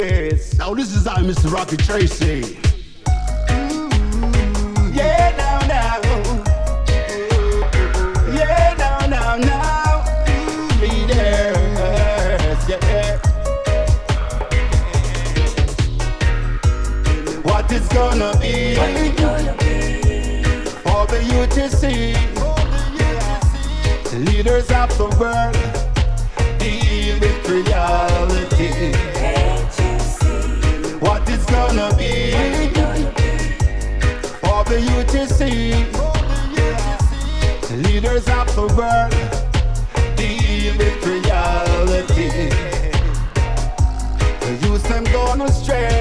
Yes. Now this is I, Mr. Rocky Tracy. Yeah, now. Yeah, now. Leaders, yeah. What is gonna be? All the youth to see. Leaders of the world deal with reality. What is gonna be? All the youth to see. Leaders of the world deal with reality. The youth them gone astray.